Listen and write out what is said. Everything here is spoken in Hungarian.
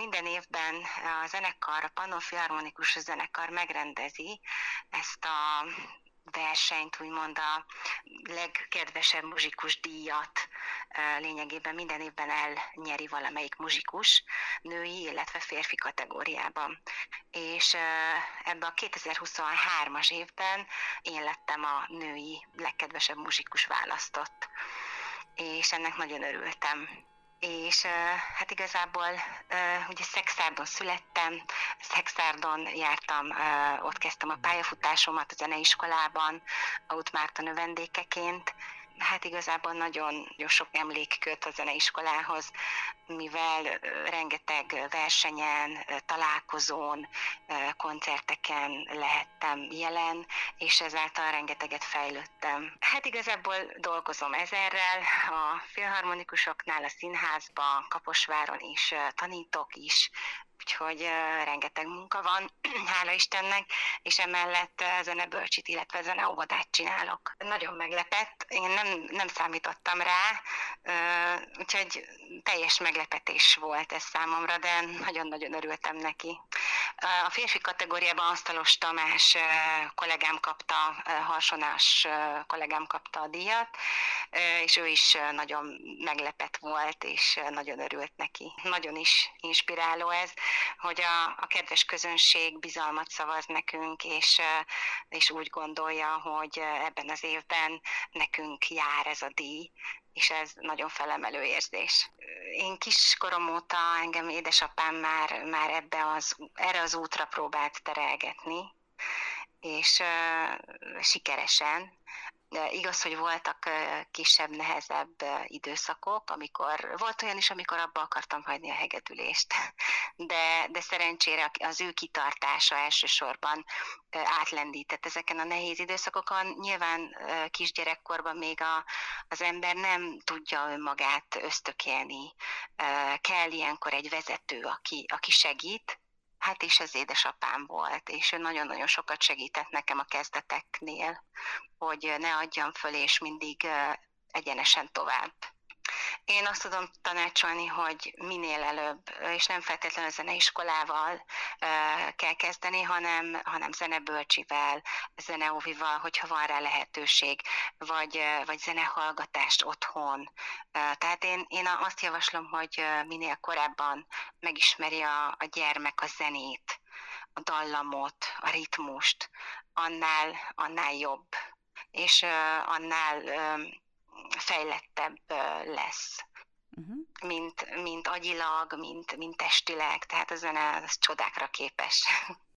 minden évben a zenekar, a Pannó Filharmonikus Zenekar megrendezi ezt a versenyt, úgymond a legkedvesebb muzsikus díjat lényegében minden évben elnyeri valamelyik muzsikus női, illetve férfi kategóriában. És ebben a 2023-as évben én lettem a női legkedvesebb muzsikus választott, és ennek nagyon örültem. És hát igazából ugye Szekszárdon születtem, Szekszárdon jártam, ott kezdtem a pályafutásomat a zeneiskolában, Auth Márta növendékeként. Hát igazából nagyon, nagyon sok emlék köt a zeneiskolához, mivel rengeteg versenyen, találkozón, koncerteken lehettem jelen, és ezáltal rengeteget fejlődtem. Hát igazából dolgozom ezerrel, a filharmonikusoknál, a színházban, Kaposváron is tanítok is, úgyhogy rengeteg munka van, hála Istennek, és emellett zenebölcsit, illetve zeneóvodát csinálok. Nagyon meglepett, én nem számítottam rá, úgyhogy teljes meglepetés volt ez számomra, de nagyon-nagyon örültem neki. A férfi kategóriában Asztalos Tamás kollégám kapta, Harsonás kollégám kapta a díjat, és ő is nagyon meglepett volt, és nagyon örült neki. Nagyon is inspiráló ez, hogy a kedves közönség bizalmat szavaz nekünk, és úgy gondolja, hogy ebben az évben nekünk jár ez a díj, és ez nagyon felemelő érzés. Én kiskorom óta engem édesapám már erre az útra próbált terelgetni, és sikeresen. De igaz, hogy voltak kisebb, nehezebb időszakok, volt olyan is, amikor abba akartam hagyni a hegedülést. De szerencsére az ő kitartása elsősorban átlendített ezeken a nehéz időszakokon. Nyilván kisgyerekkorban még az ember nem tudja önmagát ösztökélni. Kell ilyenkor egy vezető, aki segít. Hát és az édesapám volt, és ő nagyon-nagyon sokat segített nekem a kezdeteknél, hogy ne adjam föl, és mindig egyenesen tovább. Én azt tudom tanácsolni, hogy minél előbb, és nem feltétlenül a zeneiskolával kell kezdeni, hanem zenebölcsivel, zeneóvival, hogyha van rá lehetőség, vagy zenehallgatást otthon. Tehát én azt javaslom, hogy minél korábban megismeri a gyermek a zenét, a dallamot, a ritmust, annál jobb, és annál fejlettebb lesz, mint agyilag, mint testileg, tehát a zene az csodákra képes.